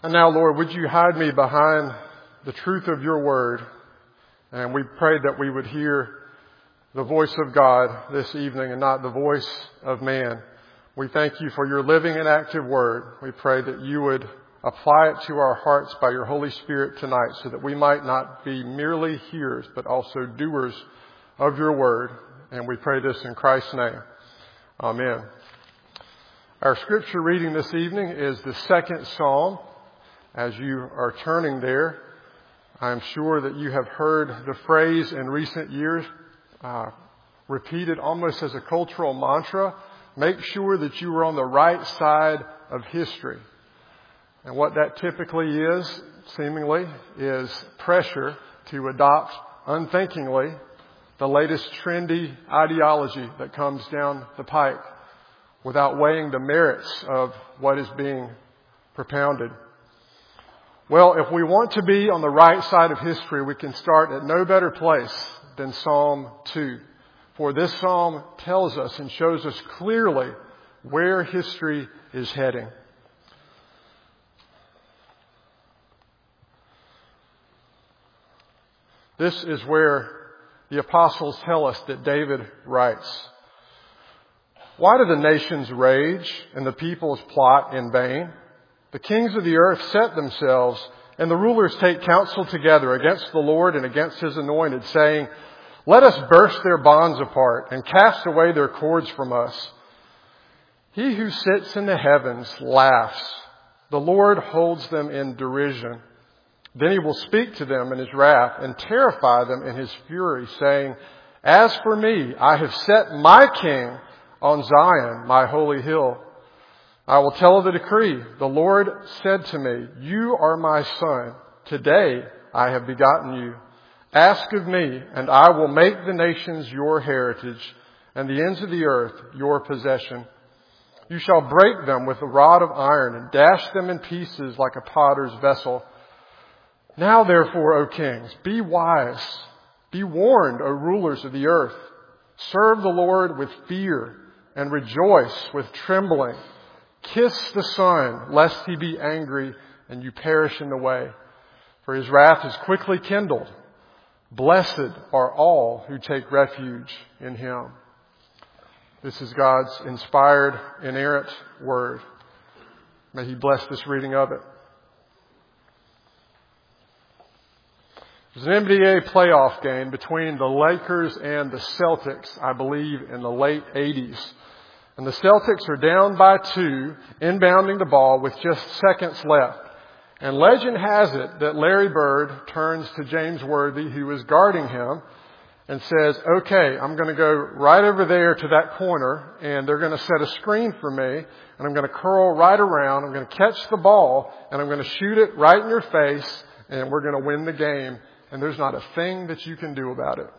And now, Lord, would you hide me behind the truth of your word? And we pray that we would hear the voice of God this evening and not the voice of man. We thank you for your living and active word. We pray that you would apply it to our hearts by your Holy Spirit tonight so that we might not be merely hearers, but also doers of your word. And we pray this in Christ's name. Amen. Our scripture reading this evening is the second Psalm. As you are turning there, I'm sure that you have heard the phrase in recent years repeated almost as a cultural mantra, make sure that you are on the right side of history. And what that typically is, seemingly, is pressure to adopt unthinkingly the latest trendy ideology that comes down the pike without weighing the merits of what is being propounded. Well, if we want to be on the right side of history, we can start at no better place than Psalm 2. For this psalm tells us and shows us clearly where history is heading. This is where the apostles tell us that David writes, "Why do the nations rage and the peoples plot in vain? The kings of the earth set themselves, and the rulers take counsel together against the Lord and against his anointed, saying, 'Let us burst their bonds apart and cast away their cords from us.' He who sits in the heavens laughs. The Lord holds them in derision. Then he will speak to them in his wrath and terrify them in his fury, saying, 'As for me, I have set my king on Zion, my holy hill. I will tell of the decree. The Lord said to me, you are my son. Today I have begotten you. Ask of me, and I will make the nations your heritage, and the ends of the earth your possession. You shall break them with a rod of iron, and dash them in pieces like a potter's vessel. Now therefore, O kings, be wise. Be warned, O rulers of the earth. Serve the Lord with fear, and rejoice with trembling. Kiss the Son, lest he be angry and you perish in the way. For his wrath is quickly kindled. Blessed are all who take refuge in him." This is God's inspired, inerrant word. May he bless this reading of it. There's an NBA playoff game between the Lakers and the Celtics, I believe, in the late 80s. And the Celtics are down by 2, inbounding the ball with just seconds left. And legend has it that Larry Bird turns to James Worthy, who is guarding him, and says, "Okay, I'm going to go right over there to that corner, and they're going to set a screen for me, and I'm going to curl right around. I'm going to catch the ball, and I'm going to shoot it right in your face, and we're going to win the game. And there's not a thing that you can do about it."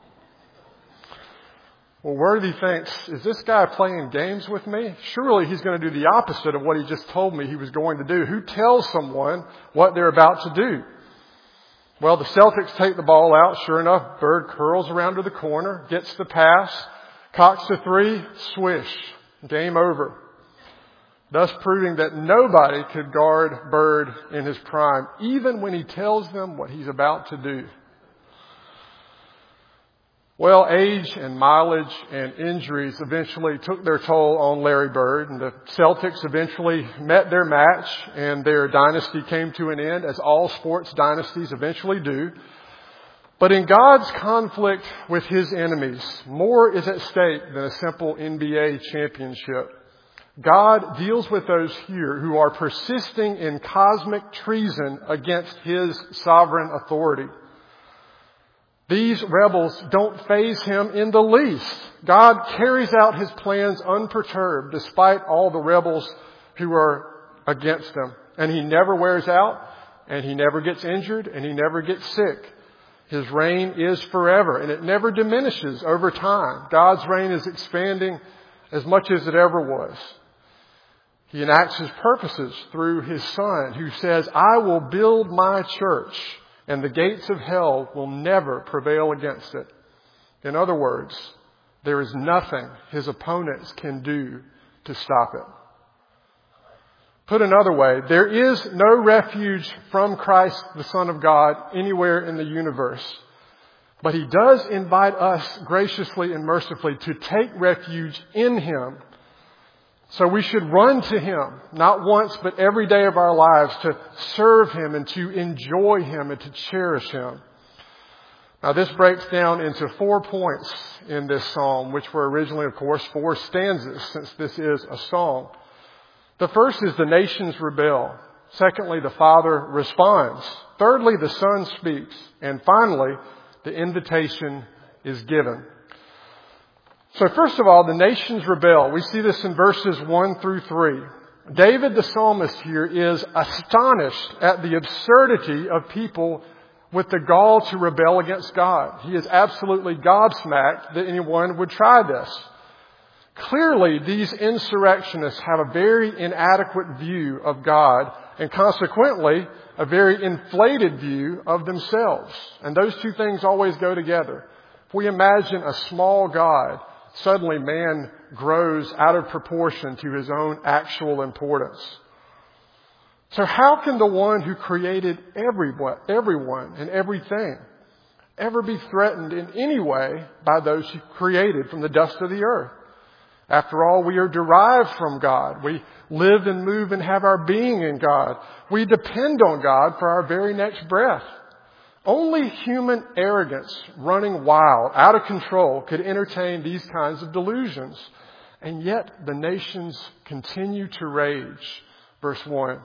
Well, Worthy thinks, is this guy playing games with me? Surely he's going to do the opposite of what he just told me he was going to do. Who tells someone what they're about to do? Well, the Celtics take the ball out. Sure enough, Bird curls around to the corner, gets the pass, cocks the 3, swish, game over. Thus proving that nobody could guard Bird in his prime, even when he tells them what he's about to do. Well, age and mileage and injuries eventually took their toll on Larry Bird, and the Celtics eventually met their match, and their dynasty came to an end, as all sports dynasties eventually do. But in God's conflict with his enemies, more is at stake than a simple NBA championship. God deals with those here who are persisting in cosmic treason against his sovereign authority. These rebels don't faze him in the least. God carries out his plans unperturbed despite all the rebels who are against him. And he never wears out, and he never gets injured, and he never gets sick. His reign is forever, and it never diminishes over time. God's reign is expanding as much as it ever was. He enacts his purposes through his Son, who says, "I will build my church, and the gates of hell will never prevail against it." In other words, there is nothing his opponents can do to stop it. Put another way, there is no refuge from Christ, the Son of God, anywhere in the universe. But He does invite us graciously and mercifully to take refuge in Him. So we should run to Him, not once, but every day of our lives, to serve Him and to enjoy Him and to cherish Him. Now this breaks down into 4 points in this psalm, which were originally, of course, 4 stanzas, since this is a song. The first is the nations rebel. Secondly, the Father responds. Thirdly, the Son speaks. And finally, the invitation is given. So first of all, the nations rebel. We see this in verses 1 through 3. David the psalmist here is astonished at the absurdity of people with the gall to rebel against God. He is absolutely gobsmacked that anyone would try this. Clearly, these insurrectionists have a very inadequate view of God and consequently a very inflated view of themselves. And those two things always go together. If we imagine a small God, suddenly man grows out of proportion to his own actual importance. So how can the one who created everyone and everything ever be threatened in any way by those He created from the dust of the earth? After all, we are derived from God. We live and move and have our being in God. We depend on God for our very next breath. Only human arrogance, running wild, out of control, could entertain these kinds of delusions. And yet the nations continue to rage. Verse 1.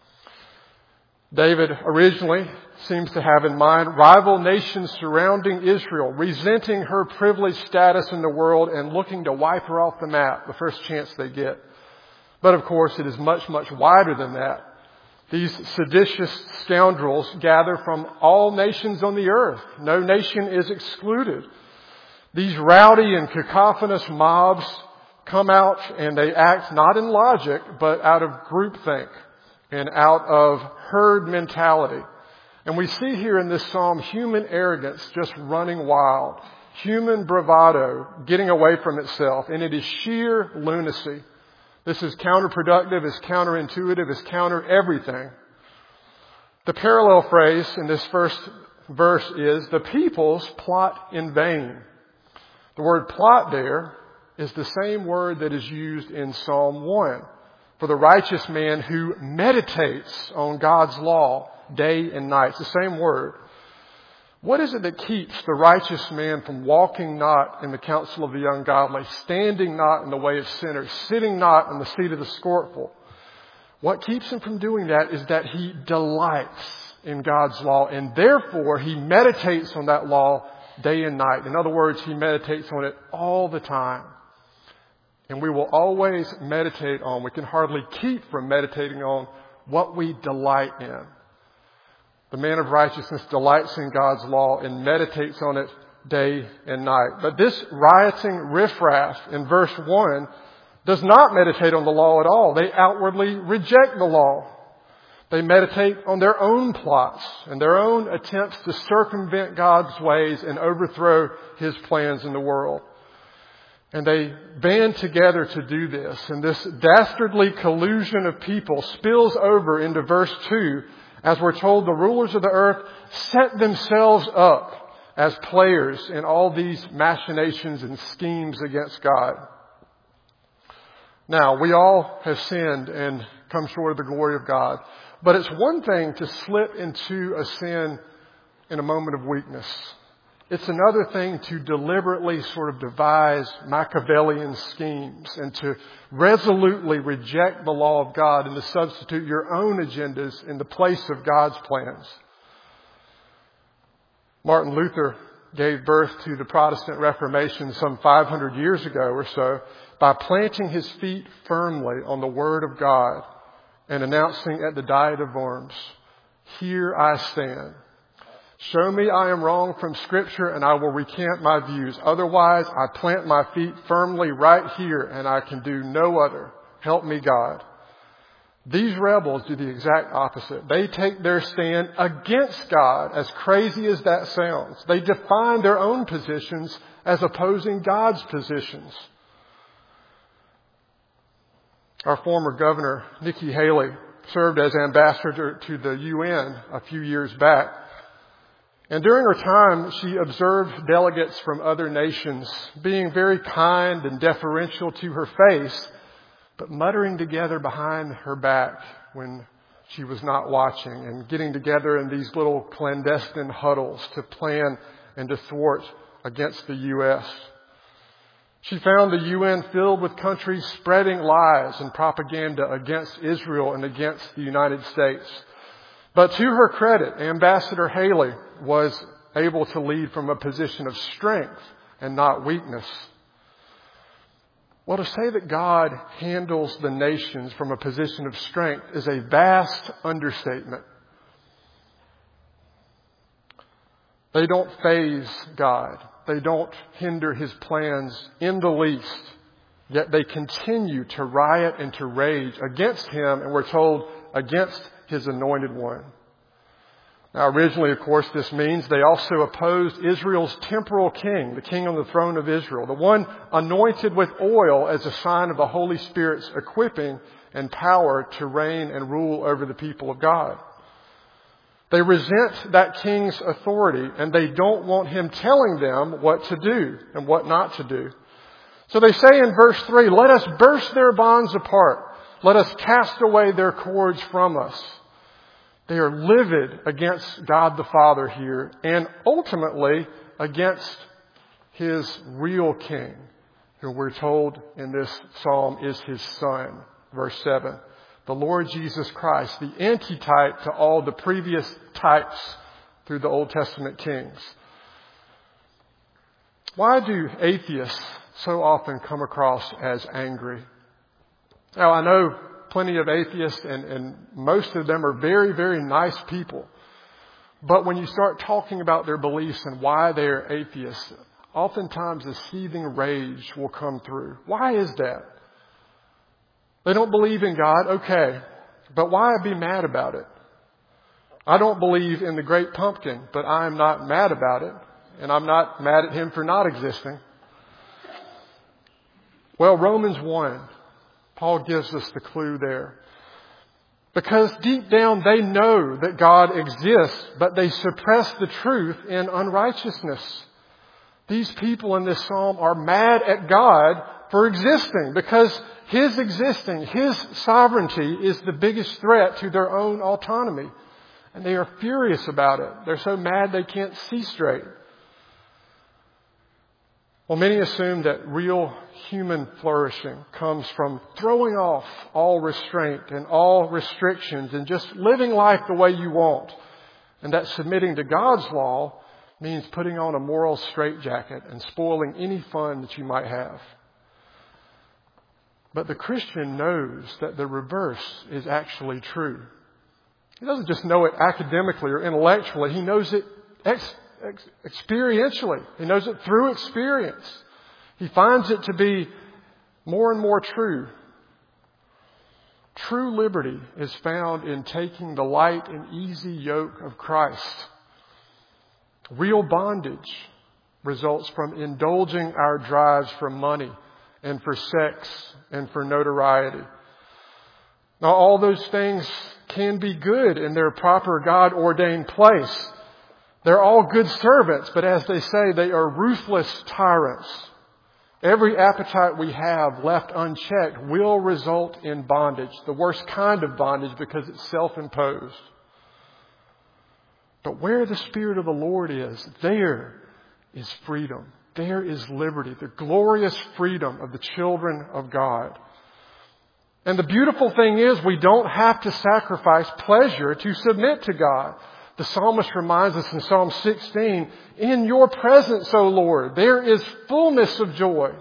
David originally seems to have in mind rival nations surrounding Israel, resenting her privileged status in the world and looking to wipe her off the map the first chance they get. But of course, it is much, much wider than that. These seditious scoundrels gather from all nations on the earth. No nation is excluded. These rowdy and cacophonous mobs come out and they act not in logic, but out of groupthink and out of herd mentality. And we see here in this psalm human arrogance just running wild, human bravado getting away from itself, and it is sheer lunacy. This is counterproductive, it's counterintuitive, it's counter everything. The parallel phrase in this first verse is, the peoples plot in vain. The word plot there is the same word that is used in Psalm 1 for the righteous man who meditates on God's law day and night. It's the same word. What is it that keeps the righteous man from walking not in the counsel of the ungodly, standing not in the way of sinners, sitting not in the seat of the scornful? What keeps him from doing that is that he delights in God's law, and therefore he meditates on that law day and night. In other words, he meditates on it all the time. And we will always meditate on, we can hardly keep from meditating on what we delight in. The man of righteousness delights in God's law and meditates on it day and night. But this rioting riffraff in verse 1 does not meditate on the law at all. They outwardly reject the law. They meditate on their own plots and their own attempts to circumvent God's ways and overthrow His plans in the world. And they band together to do this. And this dastardly collusion of people spills over into verse 2, as we're told the rulers of the earth set themselves up as players in all these machinations and schemes against God. Now, we all have sinned and come short of the glory of God. But it's one thing to slip into a sin in a moment of weakness. It's another thing to deliberately sort of devise Machiavellian schemes and to resolutely reject the law of God and to substitute your own agendas in the place of God's plans. Martin Luther gave birth to the Protestant Reformation some 500 years ago or so by planting his feet firmly on the Word of God and announcing at the Diet of Worms, "Here I stand. Show me I am wrong from Scripture and I will recant my views. Otherwise, I plant my feet firmly right here and I can do no other. Help me, God." These rebels do the exact opposite. They take their stand against God, as crazy as that sounds. They define their own positions as opposing God's positions. Our former governor, Nikki Haley, served as ambassador to the UN a few years back. And during her time, she observed delegates from other nations being very kind and deferential to her face, but muttering together behind her back when she was not watching, and getting together in these little clandestine huddles to plan and to thwart against the U.S. She found the UN filled with countries spreading lies and propaganda against Israel and against the United States. But to her credit, Ambassador Haley was able to lead from a position of strength and not weakness. Well, to say that God handles the nations from a position of strength is a vast understatement. They don't faze God. They don't hinder His plans in the least. Yet they continue to riot and to rage against Him, and we're told against His anointed one. Now, originally, of course, this means they also opposed Israel's temporal king, the king on the throne of Israel, the one anointed with oil as a sign of the Holy Spirit's equipping and power to reign and rule over the people of God. They resent that king's authority, and they don't want him telling them what to do and what not to do. So they say in verse 3, "Let us burst their bonds apart. Let us cast away their cords from us." They are livid against God the Father here, and ultimately against His real king, who we're told in this psalm is His Son. Verse 7. The Lord Jesus Christ, the antitype to all the previous types through the Old Testament kings. Why do atheists so often come across as angry? Now, I know plenty of atheists, and most of them are very, very nice people. But when you start talking about their beliefs and why they're atheists, oftentimes a seething rage will come through. Why is that? They don't believe in God, okay, but why be mad about it? I don't believe in the great pumpkin, but I am not mad about it, and I'm not mad at Him for not existing. Well, Romans 1, Paul gives us the clue there. Because deep down they know that God exists, but they suppress the truth in unrighteousness. These people in this psalm are mad at God for existing, because His existing, His sovereignty is the biggest threat to their own autonomy. And they are furious about it. They're so mad they can't see straight. Well, many assume that real human flourishing comes from throwing off all restraint and all restrictions and just living life the way you want. And that submitting to God's law means putting on a moral straitjacket and spoiling any fun that you might have. But the Christian knows that the reverse is actually true. He doesn't just know it academically or intellectually. He knows it experientially. He knows it through experience. He finds it to be more and more true. True liberty is found in taking the light and easy yoke of Christ. Real bondage results from indulging our drives for money and for sex and for notoriety. Now, all those things can be good in their proper God-ordained place. They're all good servants, but as they say, they are ruthless tyrants. Every appetite we have left unchecked will result in bondage, the worst kind of bondage because it's self-imposed. But where the Spirit of the Lord is, there is freedom. There is liberty, the glorious freedom of the children of God. And the beautiful thing is we don't have to sacrifice pleasure to submit to God. The psalmist reminds us in Psalm 16, "In your presence, O Lord, there is fullness of joy."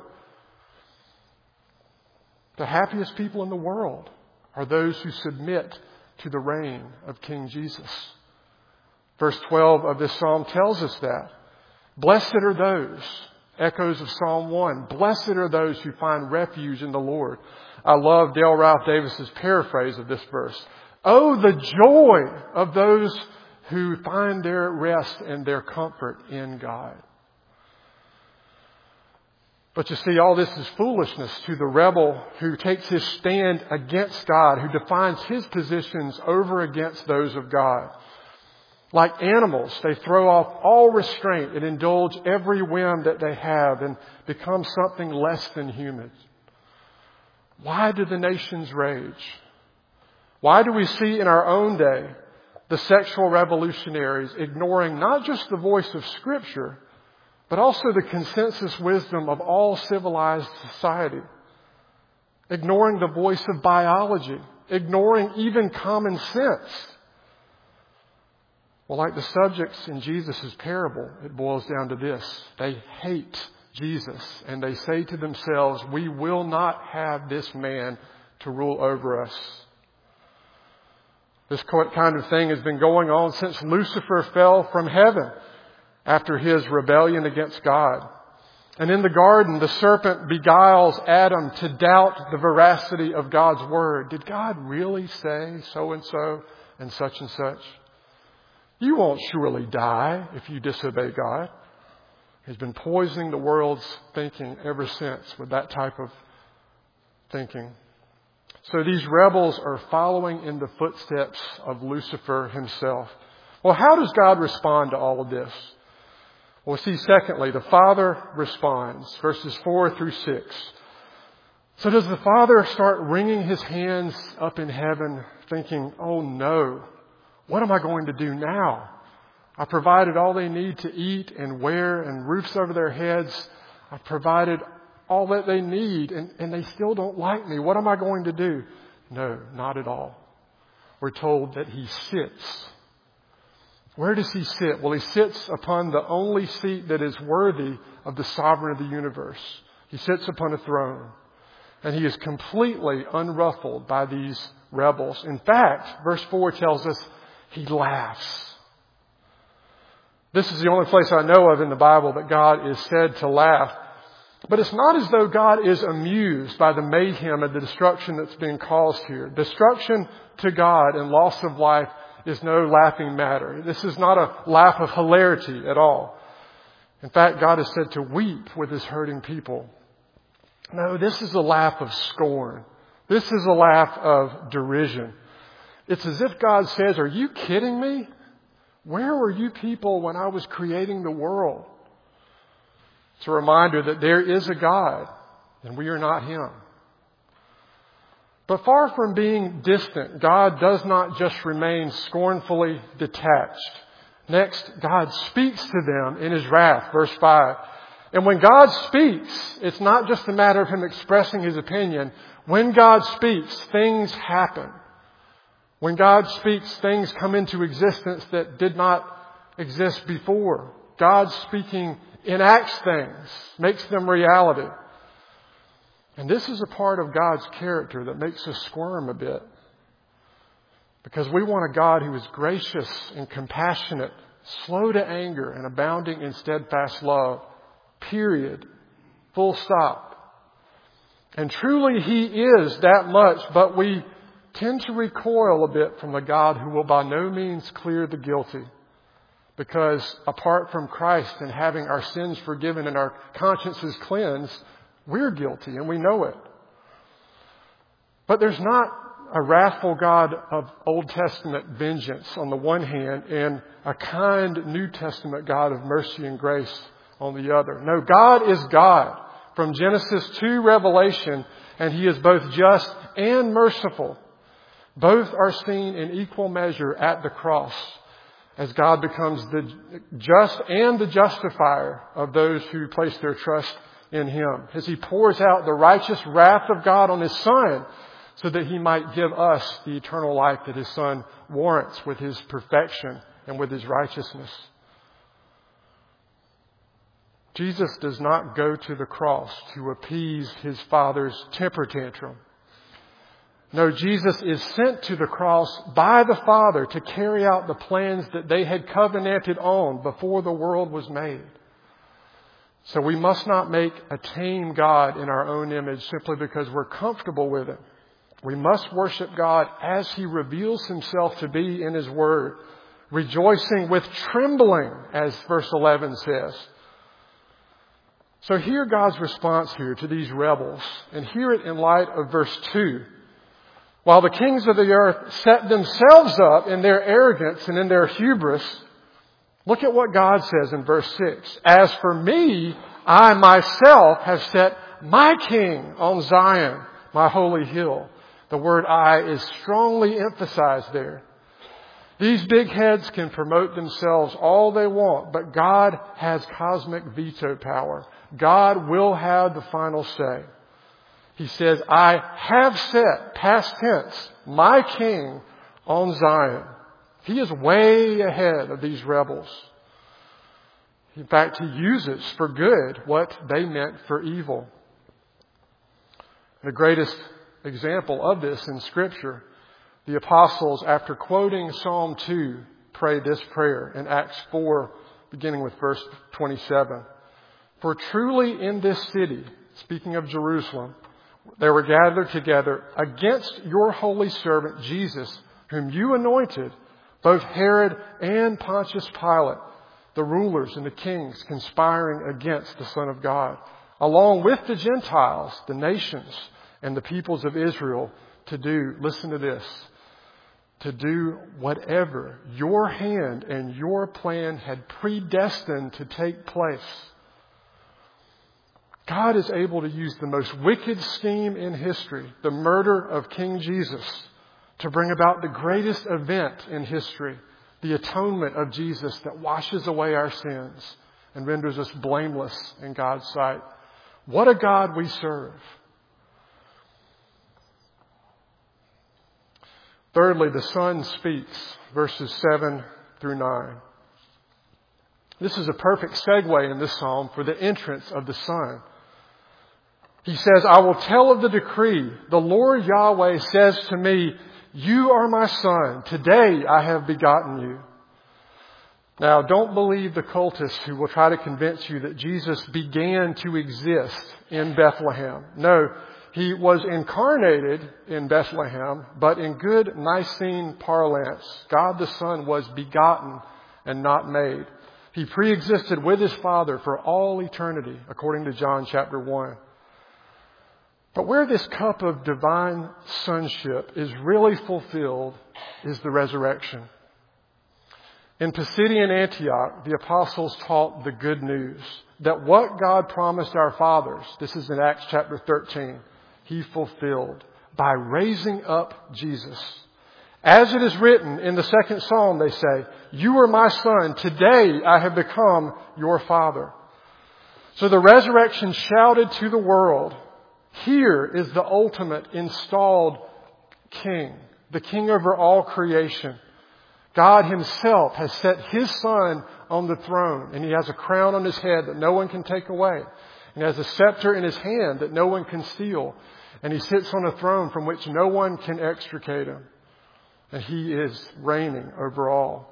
The happiest people in the world are those who submit to the reign of King Jesus. Verse 12 of this psalm tells us that. Blessed are those, echoes of Psalm 1, blessed are those who find refuge in the Lord. I love Dale Ralph Davis's paraphrase of this verse. Oh, the joy of those who find their rest and their comfort in God. But you see, all this is foolishness to the rebel who takes his stand against God, who defines his positions over against those of God. Like animals, they throw off all restraint and indulge every whim that they have and become something less than humans. Why do the nations rage? Why do we see in our own day the sexual revolutionaries ignoring not just the voice of Scripture, but also the consensus wisdom of all civilized society? Ignoring the voice of biology, ignoring even common sense. Well, like the subjects in Jesus' parable, it boils down to this. They hate Jesus, and they say to themselves, we will not have this man to rule over us. This kind of thing has been going on since Lucifer fell from heaven after his rebellion against God. And in the garden, the serpent beguiles Adam to doubt the veracity of God's word. Did God really say so and such and such? You won't surely die if you disobey God. He's been poisoning the world's thinking ever since with that type of thinking. So these rebels are following in the footsteps of Lucifer himself. Well, how does God respond to all of this? Well, see, secondly, the Father responds, verses 4 through 6. So does the Father start wringing his hands up in heaven thinking, oh no, what am I going to do now? I provided all they need to eat and wear and roofs over their heads. I provided all that they need and they still don't like me. What am I going to do? No, not at all. We're told that he sits. Where does he sit? Well, he sits upon the only seat that is worthy of the sovereign of the universe. He sits upon a throne. And he is completely unruffled by these rebels. In fact, verse 4 tells us he laughs. This is the only place I know of in the Bible that God is said to laugh. But it's not as though God is amused by the mayhem and the destruction that's being caused here. Destruction to God and loss of life is no laughing matter. This is not a laugh of hilarity at all. In fact, God is said to weep with his hurting people. No, this is a laugh of scorn. This is a laugh of derision. It's as if God says, are you kidding me? Where were you people when I was creating the world? It's a reminder that there is a God and we are not him. But far from being distant, God does not just remain scornfully detached. Next, God speaks to them in his wrath, verse 5. And when God speaks, it's not just a matter of him expressing his opinion. When God speaks, things happen. When God speaks, things come into existence that did not exist before. God speaking enacts things, makes them reality. And this is a part of God's character that makes us squirm a bit. Because we want a God who is gracious and compassionate, slow to anger and abounding in steadfast love. Period. Full stop. And truly he is that much, but we tend to recoil a bit from the God who will by no means clear the guilty. Because apart from Christ and having our sins forgiven and our consciences cleansed, we're guilty and we know it. But there's not a wrathful God of Old Testament vengeance on the one hand and a kind New Testament God of mercy and grace on the other. No, God is God from Genesis to Revelation, and he is both just and merciful. Both are seen in equal measure at the cross as God becomes the just and the justifier of those who place their trust in him. As he pours out the righteous wrath of God on his Son so that he might give us the eternal life that his Son warrants with his perfection and with his righteousness. Jesus does not go to the cross to appease his Father's temper tantrum. No, Jesus is sent to the cross by the Father to carry out the plans that they had covenanted on before the world was made. So we must not make a tame God in our own image simply because we're comfortable with it. We must worship God as he reveals himself to be in his word, rejoicing with trembling, as verse 11 says. So hear God's response here to these rebels, and hear it in light of verse 2. While the kings of the earth set themselves up in their arrogance and in their hubris, look at what God says in verse 6. As for me, I myself have set my king on Zion, my holy hill. The word I is strongly emphasized there. These big heads can promote themselves all they want, but God has cosmic veto power. God will have the final say. He says, I have set, past tense, my king on Zion. He is way ahead of these rebels. In fact, he uses for good what they meant for evil. The greatest example of this in Scripture, the apostles, after quoting Psalm 2, prayed this prayer in Acts 4, beginning with verse 27. For truly in this city, speaking of Jerusalem, they were gathered together against your holy servant Jesus, whom you anointed, both Herod and Pontius Pilate, the rulers and the kings conspiring against the Son of God, along with the Gentiles, the nations, and the peoples of Israel to do, listen to this, to do whatever your hand and your plan had predestined to take place. God is able to use the most wicked scheme in history, the murder of King Jesus, to bring about the greatest event in history, the atonement of Jesus that washes away our sins and renders us blameless in God's sight. What a God we serve. Thirdly, the Son speaks, verses 7 through 9. This is a perfect segue in this psalm for the entrance of the Son. He says, I will tell of the decree. The Lord Yahweh says to me, you are my son. Today I have begotten you. Now, don't believe the cultists who will try to convince you that Jesus began to exist in Bethlehem. No, he was incarnated in Bethlehem, but in good Nicene parlance, God the Son was begotten and not made. He pre-existed with his Father for all eternity, according to John chapter 1. But where this cup of divine sonship is really fulfilled is the resurrection. In Pisidian Antioch, the apostles taught the good news that what God promised our fathers, this is in Acts chapter 13, he fulfilled by raising up Jesus. As it is written in the second psalm, they say, you are my son. Today I have become your father. So the resurrection shouted to the world, here is the ultimate installed king, the king over all creation. God himself has set his son on the throne, and he has a crown on his head that no one can take away. And has a scepter in his hand that no one can steal. And he sits on a throne from which no one can extricate him. And he is reigning over all.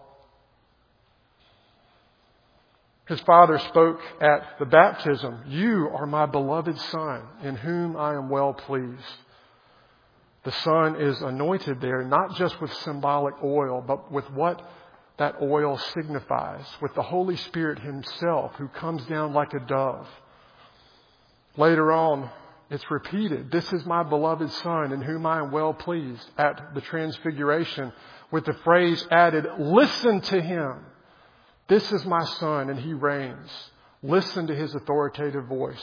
His Father spoke at the baptism, you are my beloved Son, in whom I am well pleased. The Son is anointed there, not just with symbolic oil, but with what that oil signifies, with the Holy Spirit himself, who comes down like a dove. Later on, it's repeated, this is my beloved Son, in whom I am well pleased, at the Transfiguration, with the phrase added, listen to him. This is my Son, and he reigns. Listen to his authoritative voice.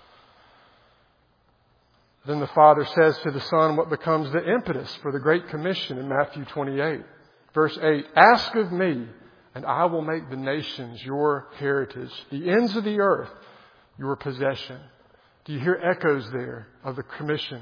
Then the Father says to the Son what becomes the impetus for the Great Commission in Matthew 28. Verse 8, ask of me, and I will make the nations your heritage, the ends of the earth your possession. Do you hear echoes there of the commission?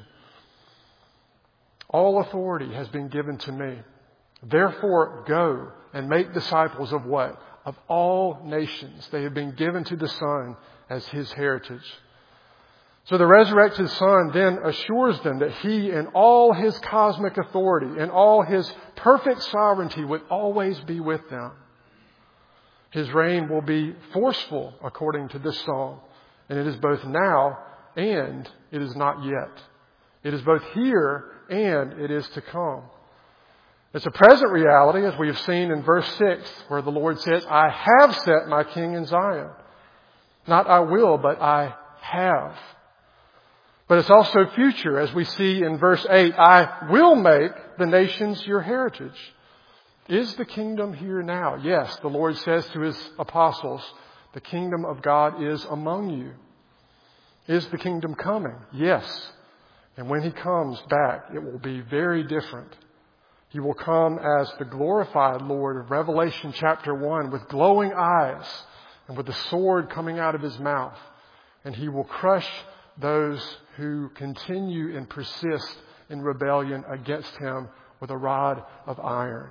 All authority has been given to me. Therefore, go and make disciples of what? Of all nations. They have been given to the Son as his heritage. So the resurrected Son then assures them that he, in all his cosmic authority, in all his perfect sovereignty, would always be with them. His reign will be forceful, according to this psalm. And it is both now and it is not yet. It is both here and it is to come. It's a present reality, as we have seen in verse 6, where the Lord says, I have set my king in Zion. Not I will, but I have. But it's also future, as we see in verse 8, I will make the nations your heritage. Is the kingdom here now? Yes, the Lord says to His apostles, the kingdom of God is among you. Is the kingdom coming? Yes. And when He comes back, it will be very different. He will come as the glorified Lord of Revelation chapter 1 with glowing eyes and with a sword coming out of His mouth. And He will crush those who continue and persist in rebellion against Him with a rod of iron.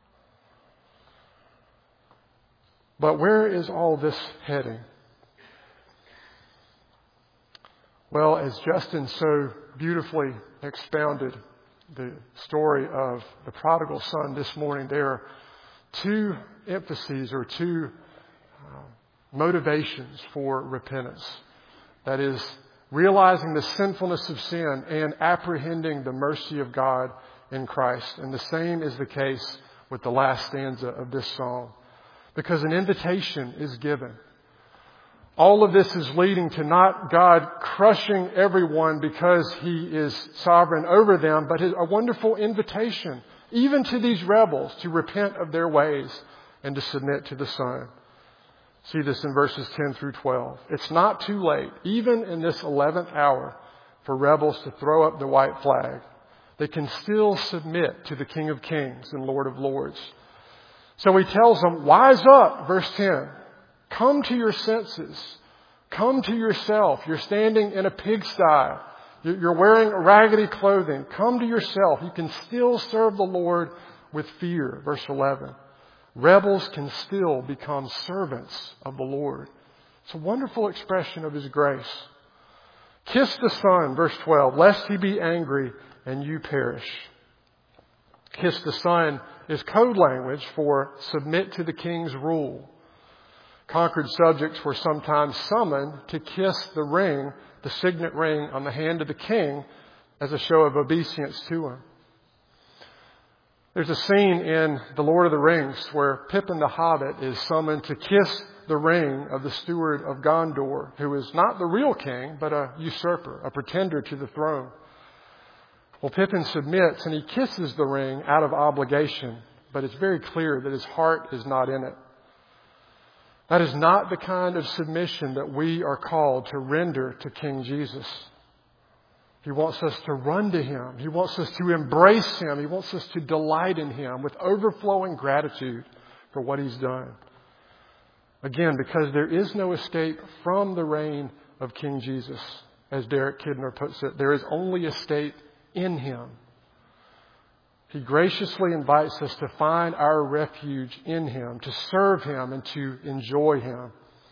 But where is all this heading? Well, as Justin so beautifully expounded the story of the prodigal son this morning, there are two emphases or two motivations for repentance. That is, realizing the sinfulness of sin and apprehending the mercy of God in Christ. And the same is the case with the last stanza of this song. Because an invitation is given. All of this is leading to not God crushing everyone because He is sovereign over them, but a wonderful invitation, even to these rebels, to repent of their ways and to submit to the Son. See this in verses 10 through 12. It's not too late, even in this 11th hour, for rebels to throw up the white flag. They can still submit to the King of Kings and Lord of Lords. So He tells them, wise up, verse 10. Come to your senses. Come to yourself. You're standing in a pigsty. You're wearing raggedy clothing. Come to yourself. You can still serve the Lord with fear. Verse 11. Rebels can still become servants of the Lord. It's a wonderful expression of His grace. Kiss the Son, verse 12, lest He be angry and you perish. Kiss the Son is code language for submit to the King's rule. Conquered subjects were sometimes summoned to kiss the ring, the signet ring on the hand of the king as a show of obeisance to him. There's a scene in The Lord of the Rings where Pippin the Hobbit is summoned to kiss the ring of the steward of Gondor, who is not the real king, but a usurper, a pretender to the throne. Well, Pippin submits and he kisses the ring out of obligation, but it's very clear that his heart is not in it. That is not the kind of submission that we are called to render to King Jesus. He wants us to run to Him. He wants us to embrace Him. He wants us to delight in Him with overflowing gratitude for what He's done. Again, because there is no escape from the reign of King Jesus, as Derek Kidner puts it. There is only escape in Him. He graciously invites us to find our refuge in Him, to serve Him and to enjoy Him.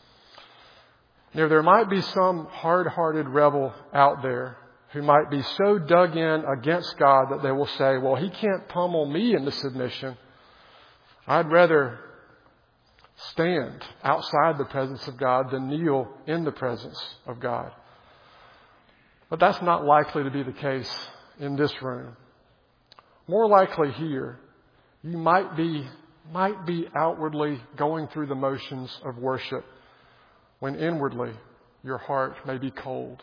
Now, there might be some hard-hearted rebel out there who might be so dug in against God that they will say, well, He can't pummel me into submission. I'd rather stand outside the presence of God than kneel in the presence of God. But that's not likely to be the case in this room. More likely here, you might be outwardly going through the motions of worship when inwardly your heart may be cold.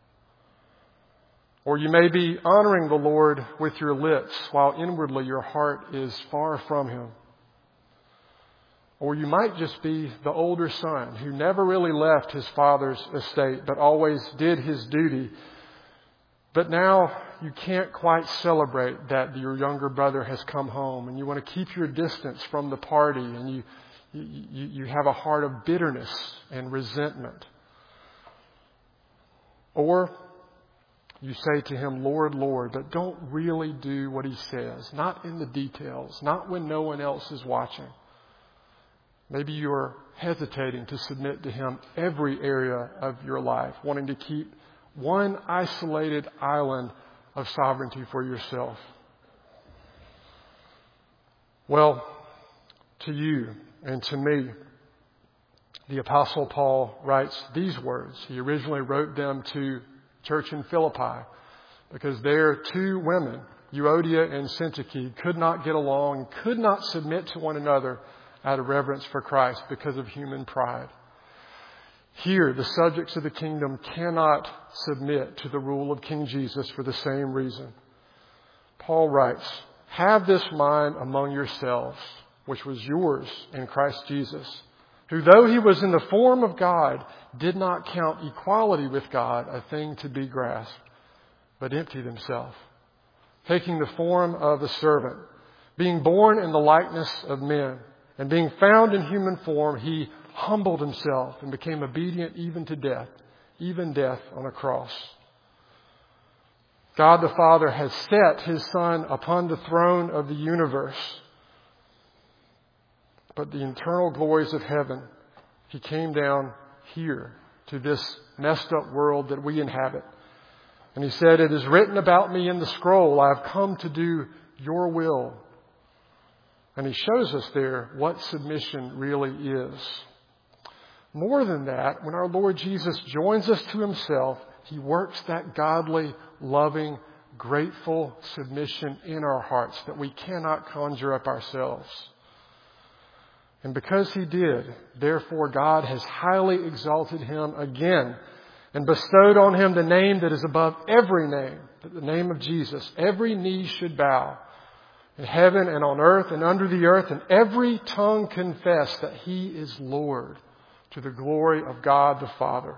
Or you may be honoring the Lord with your lips while inwardly your heart is far from Him. Or you might just be the older son who never really left his father's estate but always did his duty. But now you can't quite celebrate that your younger brother has come home and you want to keep your distance from the party and you have a heart of bitterness and resentment. Or you say to him, Lord, Lord, but don't really do what He says. Not in the details, not when no one else is watching. Maybe you're hesitating to submit to Him every area of your life, wanting to keep one isolated island of sovereignty for yourself. Well, to you and to me, the Apostle Paul writes these words. He originally wrote them to church in Philippi because their two women, Euodia and Syntyche, could not get along, could not submit to one another out of reverence for Christ because of human pride. Here, the subjects of the kingdom cannot submit to the rule of King Jesus for the same reason. Paul writes, "Have this mind among yourselves, which was yours in Christ Jesus, who though he was in the form of God, did not count equality with God a thing to be grasped, but emptied himself, taking the form of a servant, being born in the likeness of men, and being found in human form, he humbled himself and became obedient even to death, even death on a cross." God the Father has set his Son upon the throne of the universe. But the eternal glories of heaven, he came down here to this messed up world that we inhabit. And he said, "It is written about me in the scroll, I have come to do your will." And he shows us there what submission really is. More than that, when our Lord Jesus joins us to himself, he works that godly, loving, grateful submission in our hearts that we cannot conjure up ourselves. And because he did, therefore God has highly exalted him again and bestowed on him the name that is above every name, the name of Jesus. Every knee should bow in heaven and on earth and under the earth, and every tongue confess that he is Lord, to the glory of God the Father.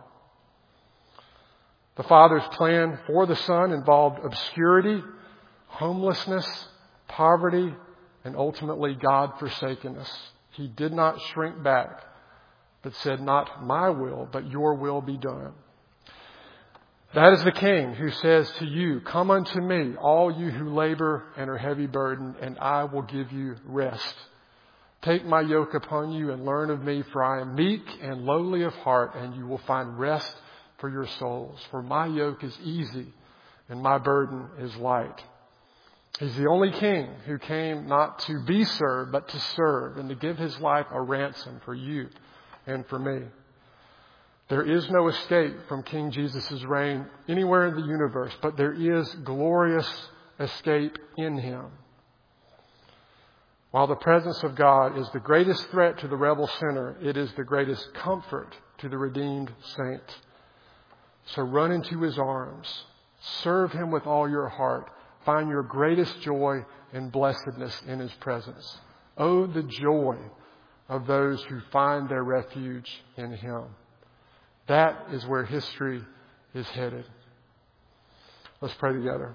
The Father's plan for the Son involved obscurity, homelessness, poverty, and ultimately God-forsakenness. He did not shrink back, but said, "Not my will, but your will be done." That is the King who says to you, "Come unto me, all you who labor and are heavy burdened, and I will give you rest. Take my yoke upon you and learn of me, for I am meek and lowly of heart, and you will find rest for your souls. For my yoke is easy and my burden is light." He's the only King who came not to be served, but to serve and to give his life a ransom for you and for me. There is no escape from King Jesus' reign anywhere in the universe, but there is glorious escape in him. While the presence of God is the greatest threat to the rebel sinner, it is the greatest comfort to the redeemed saint. So run into his arms. Serve him with all your heart. Find your greatest joy and blessedness in his presence. Oh, the joy of those who find their refuge in him. That is where history is headed. Let's pray together.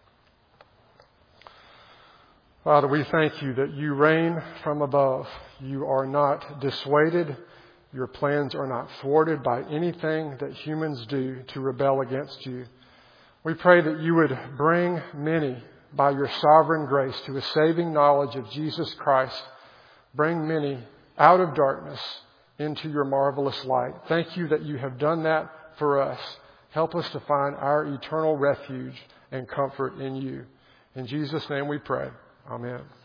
Father, we thank you that you reign from above. You are not dissuaded. Your plans are not thwarted by anything that humans do to rebel against you. We pray that you would bring many by your sovereign grace to a saving knowledge of Jesus Christ. Bring many out of darkness into your marvelous light. Thank you that you have done that for us. Help us to find our eternal refuge and comfort in you. In Jesus' name we pray. Amen.